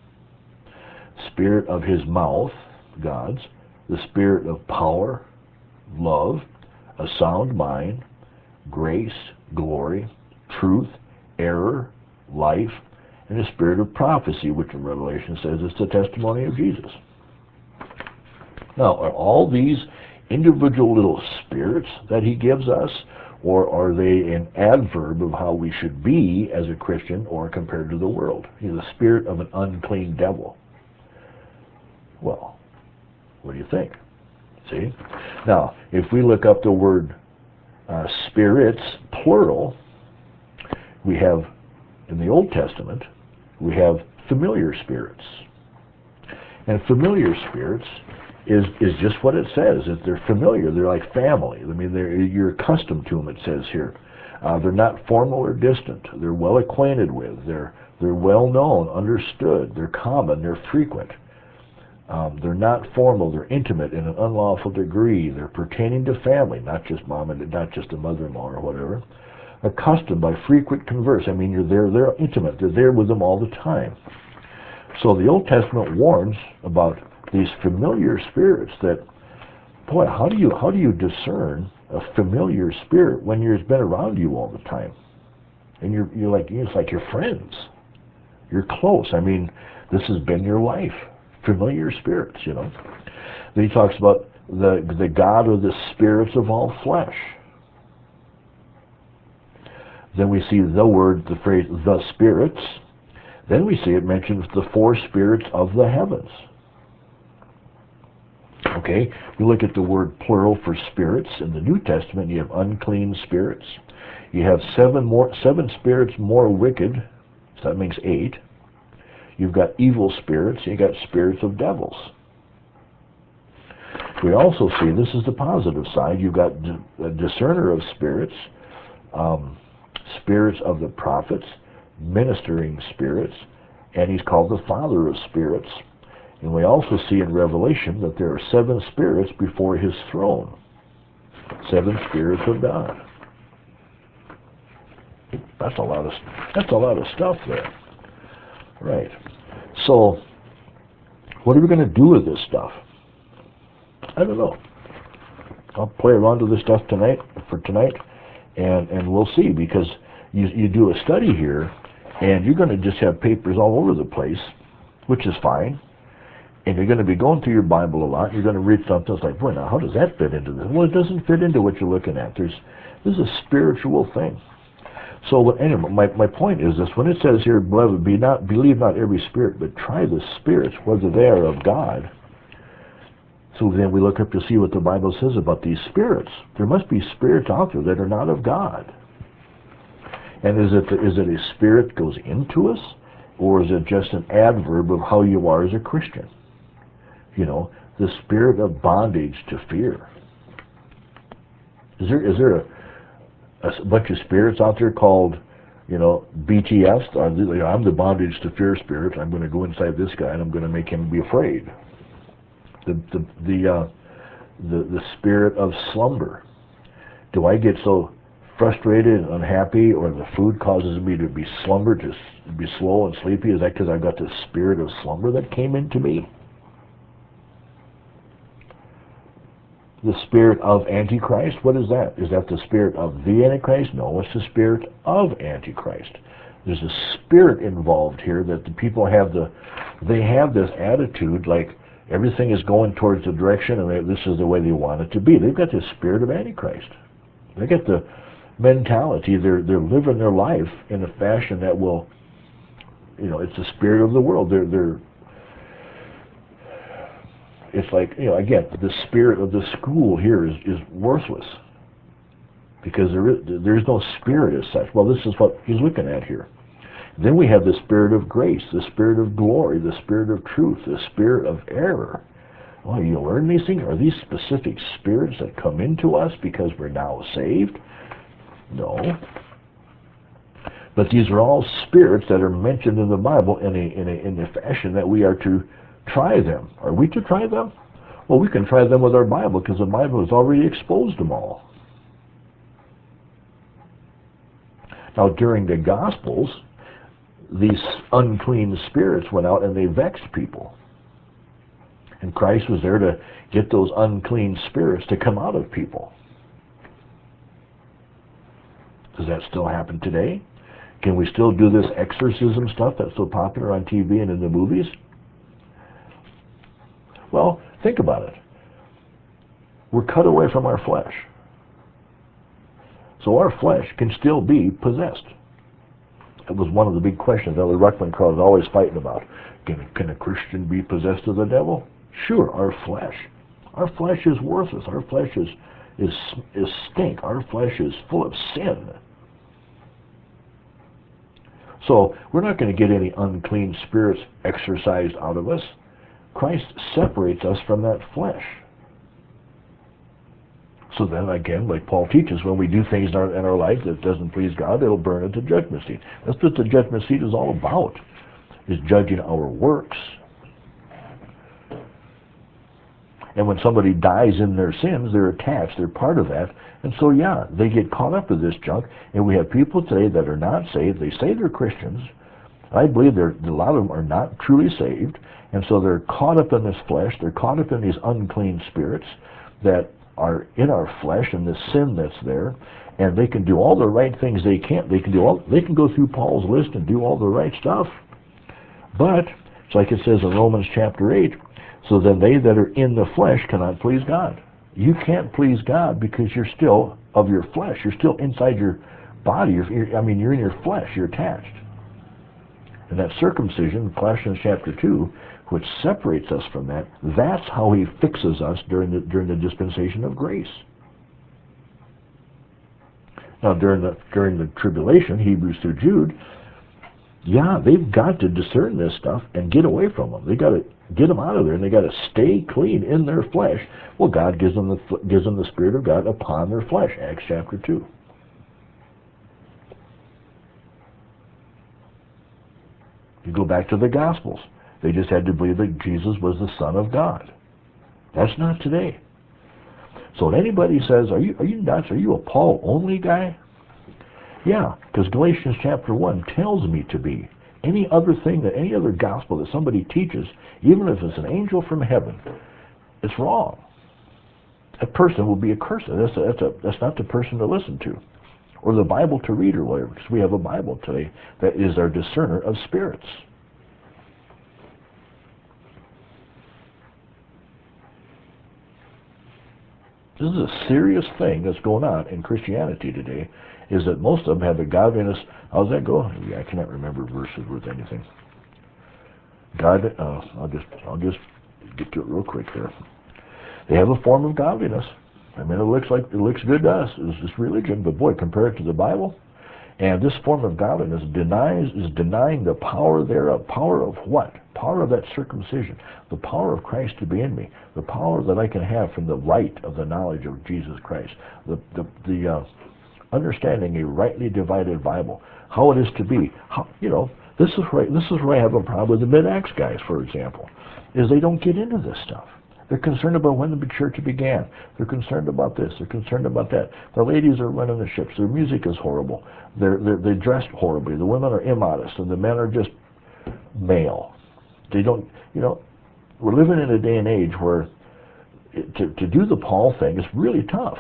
spirit of his mouth, God's, the spirit of power, love, a sound mind, grace, glory, truth, error, life, and the spirit of prophecy, which in Revelation says is the testimony of Jesus. Now, are all these individual little spirits that he gives us, or are they an adverb of how we should be as a Christian or compared to the world? He's the spirit of an unclean devil. Well, what do you think? See? Now, if we look up the word uh, spirits, plural, we have, in the Old Testament, we have familiar spirits. And familiar spirits is is just what it says. If they're familiar, they're like family. I mean, they're, you're accustomed to them, it says here. Uh, they're not formal or distant. They're well acquainted with. They're, they're well known, understood. They're common. They're frequent. Um, they're not formal, they're intimate in an unlawful degree. They're pertaining to family, not just mom and not just a mother-in-law or whatever. Accustomed by frequent converse. I mean, you're there, they're intimate, they're there with them all the time. So the Old Testament warns about these familiar spirits that, boy, how do you how do you discern a familiar spirit when you've been around you all the time? And you're you're like it's like you're friends. You're close. I mean, this has been your life. Familiar spirits, you know. Then he talks about the the God of the spirits of all flesh. Then we see the word, the phrase, the spirits. Then we see it mentions the four spirits of the heavens. Okay, you look at the word plural for spirits in the New Testament, you have unclean spirits. You have seven more, seven spirits more wicked, so that makes eight. You've got evil spirits, you got spirits of devils. We also see, this is the positive side, you've got a discerner of spirits, um, spirits of the prophets, ministering spirits, and he's called the Father of spirits. And we also see in Revelation that there are seven spirits before his throne. Seven spirits of God. That's a lot of that's a lot of stuff there. Right. So what are we going to do with this stuff? I don't know. I'll play around with this stuff tonight for tonight, and and we'll see, because you you do a study here, and you're going to just have papers all over the place, which is fine. And you're going to be going through your Bible a lot. And you're going to read something that's like, boy, now how does that fit into this? Well, it doesn't fit into what you're looking at. There's this is a spiritual thing. So anyway, my my point is this: when it says here, beloved, be not believe not every spirit, but try the spirits whether they are of God. So then we look up to see what the Bible says about these spirits. There must be spirits out there that are not of God. And is it is it a spirit that goes into us, or is it just an adverb of how you are as a Christian? You know, the spirit of bondage to fear. Is there is there a, a bunch of spirits out there called, you know, B T S? I'm the bondage to fear spirit. I'm going to go inside this guy and I'm going to make him be afraid. The the the uh, the the spirit of slumber. Do I get so frustrated and unhappy, or the food causes me to be slumber, to be slow and sleepy? Is that because I've got the spirit of slumber that came into me? The spirit of Antichrist, what is that? Is that the spirit of the Antichrist? No, it's the spirit of Antichrist. There's a spirit involved here that the people have the, they have this attitude like everything is going towards the direction and they, this is the way they want it to be. They've got the spirit of Antichrist. They get the mentality. They're they're living their life in a fashion that will, you know, it's the spirit of the world. They're they're It's like, you know, again, the spirit of the school here is, is worthless, because there is, there's no spirit as such. Well, this is what he's looking at here. Then we have the spirit of grace, the spirit of glory, the spirit of truth, the spirit of error. Well, you learn these things? Are these specific spirits that come into us because we're now saved? No. But these are all spirits that are mentioned in the Bible in a, in a, in a fashion that we are to try them. Are we to try them? Well, we can try them with our Bible, because the Bible has already exposed them all. Now, during the Gospels, these unclean spirits went out and they vexed people. And Christ was there to get those unclean spirits to come out of people. Does that still happen today? Can we still do this exorcism stuff that's so popular on T V and in the movies? Well, think about it. We're cut away from our flesh. So our flesh can still be possessed. That was one of the big questions Elder Ruckman was always fighting about. Can a, can a Christian be possessed of the devil? Sure, our flesh. Our flesh is worthless. Our flesh is, is, is stink. Our flesh is full of sin. So we're not going to get any unclean spirits exorcised out of us. Christ separates us from that flesh. So then again, like Paul teaches, when we do things in our, in our life that doesn't please God, it'll burn at the judgment seat. That's what the judgment seat is all about, is judging our works. And when somebody dies in their sins, they're attached, they're part of that. And so yeah, they get caught up with this junk. And we have people today that are not saved. They say they're Christians. I believe they're, a lot of them are not truly saved. And so they're caught up in this flesh. They're caught up in these unclean spirits that are in our flesh and the sin that's there. And they can do all the right things they can. They can do all. They can go through Paul's list and do all the right stuff. But it's like it says in Romans chapter eight. So then they that are in the flesh cannot please God. You can't please God because you're still of your flesh. You're still inside your body. You're, you're, I mean, you're in your flesh. You're attached. And that circumcision, Colossians chapter two, which separates us from that, that's how he fixes us during the, during the dispensation of grace. Now, during the, during the tribulation, Hebrews through Jude, yeah, they've got to discern this stuff and get away from them. They got to get them out of there, and they got to stay clean in their flesh. Well, God gives them the gives them the Spirit of God upon their flesh. Acts chapter two. You go back to the Gospels. They just had to believe that Jesus was the Son of God. That's not today. So when anybody says, "Are you are you nuts? Are you a Paul only guy?" Yeah, because Galatians chapter one tells me to be. Any other thing, that any other gospel that somebody teaches, even if it's an angel from heaven, it's wrong. That person will be accursed. That's, a, that's, a, that's not the person to listen to, or the Bible to read, or whatever, because we have a Bible today that is our discerner of spirits. This is a serious thing that's going on in Christianity today, is that most of them have a godliness. How's that go? Yeah, I cannot remember verses with anything. God, uh, I'll just, I'll just get to it real quick here. They have a form of godliness. I mean, it looks like it looks good to us. It's just religion, but boy, compare it to the Bible. And this form of godliness denies is denying the power thereof. Power of what? Power of that circumcision. The power of Christ to be in me. The power that I can have from the light of the knowledge of Jesus Christ. The the the uh, understanding a rightly divided Bible. How it is to be. How, you know, this is where this is where I have a problem with the Mid-Acts guys, for example, is they don't get into this stuff. They're concerned about when the church began. They're concerned about this. They're concerned about that. The ladies are running the ships. Their music is horrible. They're, they're, they're dressed horribly. The women are immodest, and the men are just male. They don't, you know, we're living in a day and age where it, to, to do the Paul thing is really tough.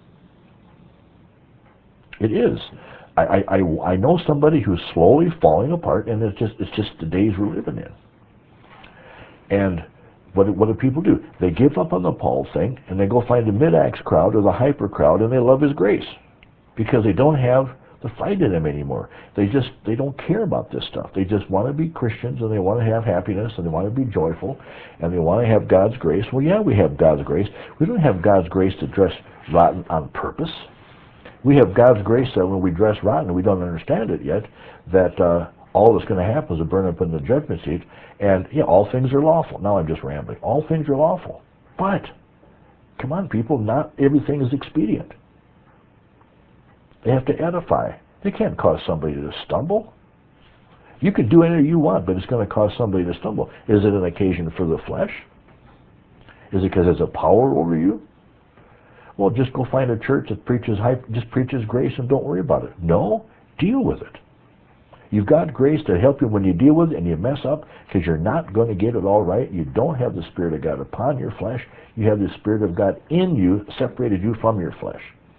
It is. I, I, I know somebody who's slowly falling apart, and it's just it's just the days we're living in. And what do, what do people do? They give up on the Paul thing, and they go find the Mid-Acts crowd or the hyper crowd, and they love his grace because they don't have the fight in them anymore. They just they don't care about this stuff. They just want to be Christians, and they want to have happiness, and they want to be joyful, and they want to have God's grace. Well, yeah, we have God's grace. We don't have God's grace to dress rotten on purpose. We have God's grace that when we dress rotten, we don't understand it yet, that uh, all that's going to happen is to burn up in the judgment seat. And yeah, all things are lawful. Now I'm just rambling. All things are lawful. But, come on people, not everything is expedient. They have to edify. They can't cause somebody to stumble. You can do anything you want, but it's going to cause somebody to stumble. Is it an occasion for the flesh? Is it because it's a power over you? Well, just go find a church that preaches hype, just preaches grace and don't worry about it. No, deal with it. You've got grace to help you when you deal with it and you mess up, because you're not going to get it all right. You don't have the Spirit of God upon your flesh. You have the Spirit of God in you, separated you from your flesh.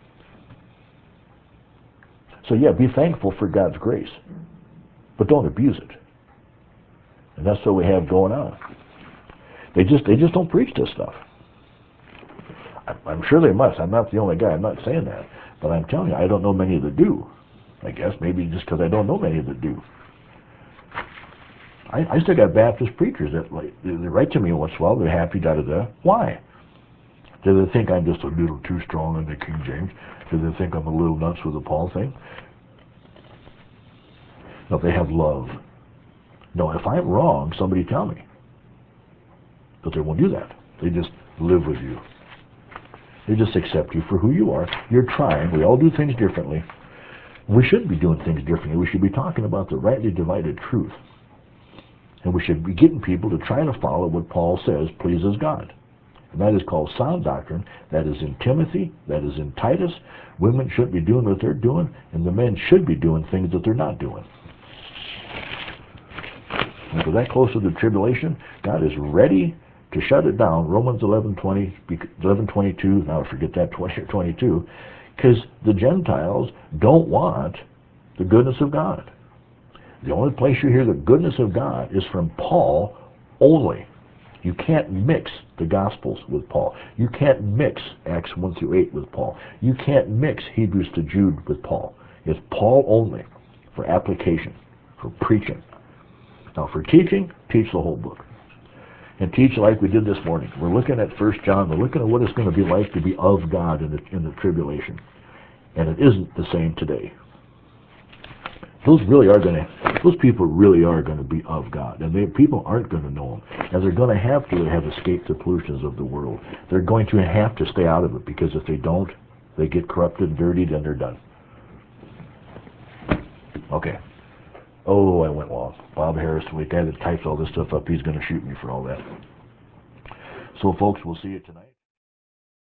So yeah, be thankful for God's grace, but don't abuse it. And that's what we have going on. They just they just don't preach this stuff. I'm sure they must. I'm not the only guy. I'm not saying that. But I'm telling you, I don't know many that do. I guess maybe just because I don't know many that do. I, I still got Baptist preachers that like, they write to me once in a while. They're happy, da-da-da. Why? Do they think I'm just a little too strong in the King James? Do they think I'm a little nuts with the Paul thing? No, they have love. No, if I'm wrong, somebody tell me. But they won't do that. They just live with you. They just accept you for who you are. You're trying. We all do things differently. We shouldn't be doing things differently. We should be talking about the rightly divided truth. And we should be getting people to try to follow what Paul says pleases God. And that is called sound doctrine. That is in Timothy. That is in Titus. Women shouldn't be doing what they're doing, and the men should be doing things that they're not doing. And for that close to the tribulation, God is ready to shut it down. Romans eleven twenty, eleven twenty-two, now I forget that, twenty or twenty-two, because the Gentiles don't want the goodness of God. The only place you hear the goodness of God is from Paul only. You can't mix the Gospels with Paul. You can't mix Acts one through eight with Paul. You can't mix Hebrews to Jude with Paul. It's Paul only for application, for preaching. Now for teaching, teach the whole book. And teach like we did this morning. We're looking at First John. We're looking at what it's going to be like to be of God in the, in the tribulation. And it isn't the same today. Those really are going to, those people really are going to be of God. And they, people aren't going to know Him. And they're going to have to have escaped the pollutions of the world. They're going to have to stay out of it, because if they don't, they get corrupted and dirtied and they're done. Okay. Oh, I went long. Bob Harris, the guy that types all this stuff up, he's going to shoot me for all that. So, folks, we'll see you tonight.